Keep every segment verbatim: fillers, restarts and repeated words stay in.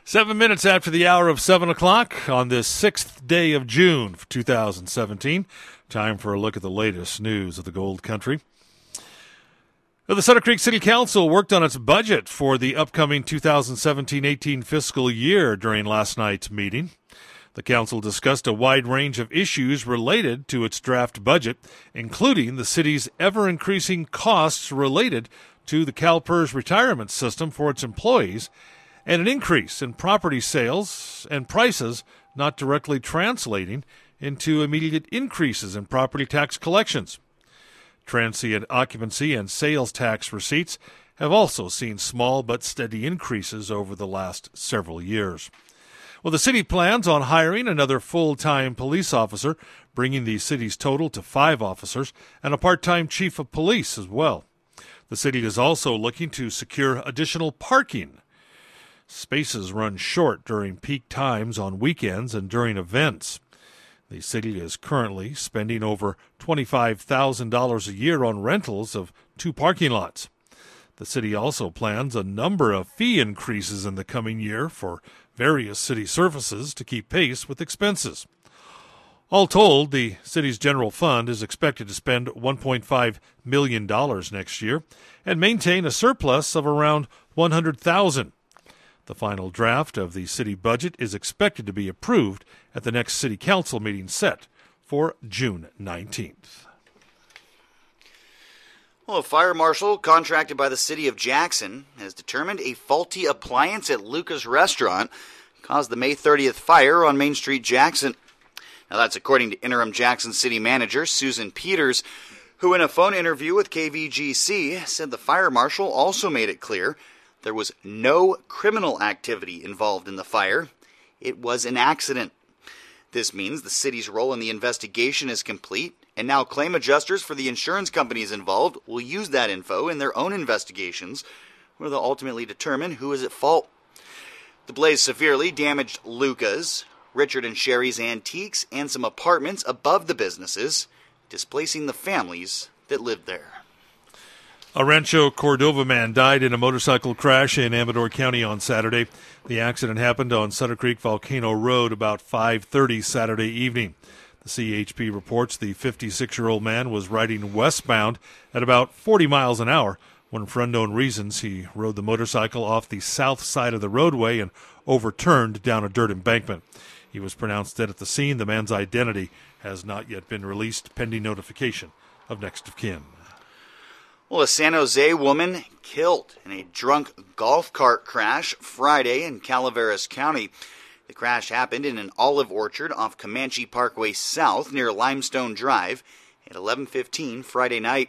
Seven minutes after the hour of seven o'clock on this sixth day of June for two thousand seventeen. Time for a look at the latest news of the Gold Country. The Sutter Creek City Council worked on its budget for the upcoming two thousand seventeen eighteen fiscal year during last night's meeting. The council discussed a wide range of issues related to its draft budget, including the city's ever-increasing costs related to the CalPERS retirement system for its employees, and an increase in property sales and prices not directly translating into immediate increases in property tax collections. Transient occupancy and sales tax receipts have also seen small but steady increases over the last several years. Well, the city plans on hiring another full-time police officer, bringing the city's total to five officers, and a part-time chief of police as well. The city is also looking to secure additional parking. Spaces run short during peak times on weekends and during events. The city is currently spending over twenty-five thousand dollars a year on rentals of two parking lots. The city also plans a number of fee increases in the coming year for various city services to keep pace with expenses. All told, the city's general fund is expected to spend one point five million dollars next year and maintain a surplus of around one hundred thousand dollars. The final draft of the city budget is expected to be approved at the next city council meeting set for June nineteenth. Well, a fire marshal contracted by the city of Jackson has determined a faulty appliance at Luca's restaurant caused the May thirtieth fire on Main Street, Jackson. Now, that's according to interim Jackson city manager Susan Peters, who in a phone interview with K V G C said the fire marshal also made it clear there was no criminal activity involved in the fire. It was an accident. This means the city's role in the investigation is complete, and now claim adjusters for the insurance companies involved will use that info in their own investigations, where they'll ultimately determine who is at fault. The blaze severely damaged Luca's, Richard and Sherry's Antiques, and some apartments above the businesses, displacing the families that lived there. A Rancho Cordova man died in a motorcycle crash in Amador County on Saturday. The accident happened on Sutter Creek Volcano Road about five thirty Saturday evening. The C H P reports the fifty-six-year-old man was riding westbound at about forty miles an hour when, for unknown reasons, he rode the motorcycle off the south side of the roadway and overturned down a dirt embankment. He was pronounced dead at the scene. The man's identity has not yet been released, pending notification of next of kin. Well, a San Jose woman killed in a drunk golf cart crash Friday in Calaveras County. The crash happened in an olive orchard off Comanche Parkway South near Limestone Drive at eleven fifteen Friday night.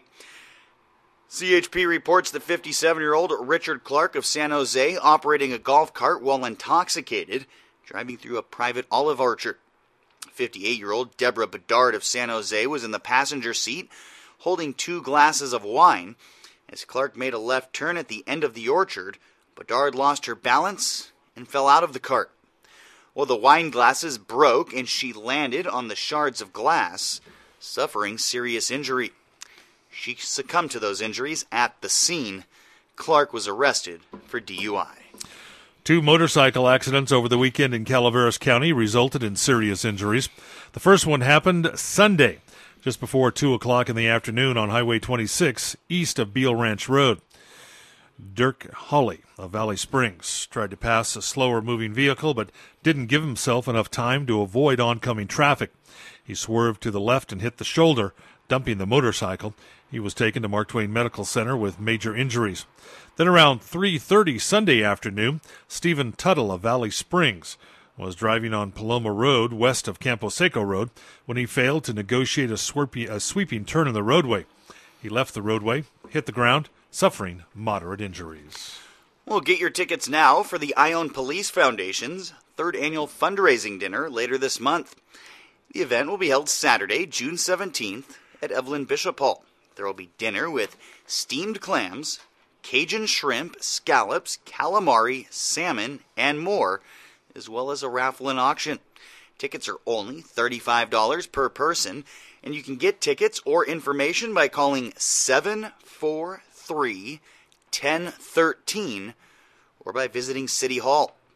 C H P reports that fifty-seven-year-old Richard Clark of San Jose operating a golf cart while intoxicated, driving through a private olive orchard. fifty-eight-year-old Deborah Bedard of San Jose was in the passenger seat, holding two glasses of wine. As Clark made a left turn at the end of the orchard, Bedard lost her balance and fell out of the cart. Well, the wine glasses broke and she landed on the shards of glass, suffering serious injury. She succumbed to those injuries at the scene. Clark was arrested for D U I. Two motorcycle accidents over the weekend in Calaveras County resulted in serious injuries. The first one happened Sunday, just before two o'clock in the afternoon on Highway twenty-six, east of Beal Ranch Road. Dirk Hawley of Valley Springs tried to pass a slower-moving vehicle, but didn't give himself enough time to avoid oncoming traffic. He swerved to the left and hit the shoulder, dumping the motorcycle. He was taken to Mark Twain Medical Center with major injuries. Then around three thirty Sunday afternoon, Stephen Tuttle of Valley Springs was driving on Paloma Road west of Campo Seco Road when he failed to negotiate a, swerpy, a sweeping turn in the roadway. He left the roadway, hit the ground, suffering moderate injuries. Well, get your tickets now for the Ione Police Foundation's third annual fundraising dinner later this month. The event will be held Saturday, June seventeenth at Evelyn Bishop Hall. There will be dinner with steamed clams, Cajun shrimp, scallops, calamari, salmon, and more, as well as a raffle and auction. Tickets are only thirty-five dollars per person, and you can get tickets or information by calling seven four three, one zero one three or by visiting City Hall.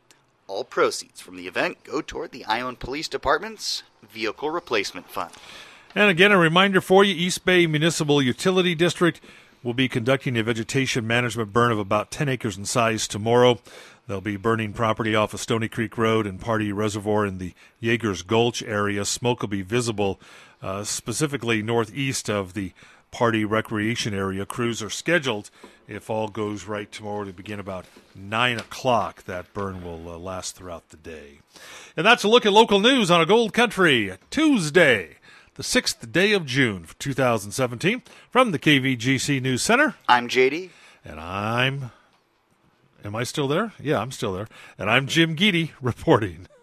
All proceeds from the event go toward the Island Police Department's Vehicle Replacement Fund. And again, a reminder for you, East Bay Municipal Utility District will be conducting a vegetation management burn of about ten acres in size tomorrow. They'll be burning property off of Stony Creek Road and Party Reservoir in the Yeagers Gulch area. Smoke will be visible uh, specifically northeast of the Party Recreation area. Crews are scheduled, if all goes right, tomorrow to begin about nine o'clock. That burn will uh, last throughout the day. And that's a look at local news on a Gold Country Tuesday, the sixth day of June, two thousand seventeen. From the K V G C News Center, I'm J D. And I'm... Am I still there? Yeah, I'm still there. And I'm Jim Geedy reporting.